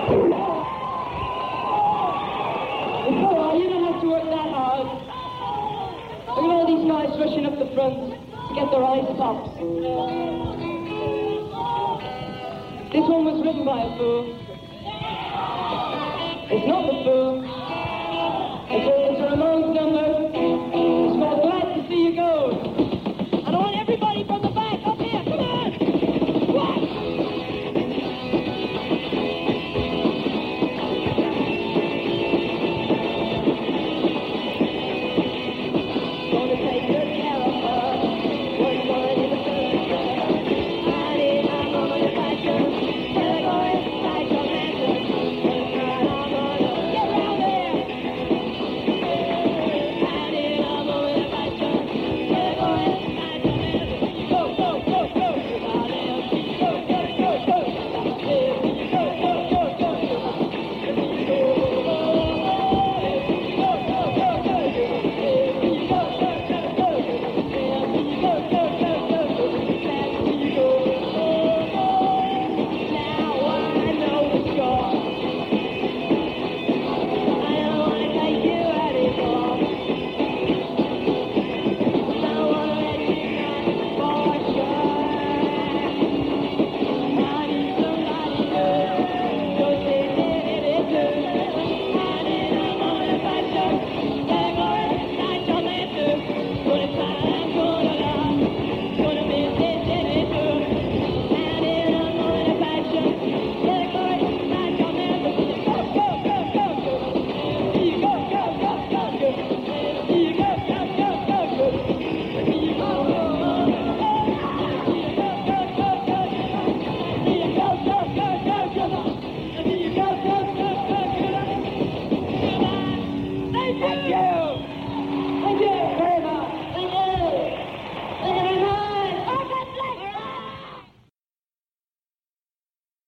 You don't have to work that hard. Look at all these guys rushing up the front to get their eyes popped. This one was written by a fool. It's not the fool.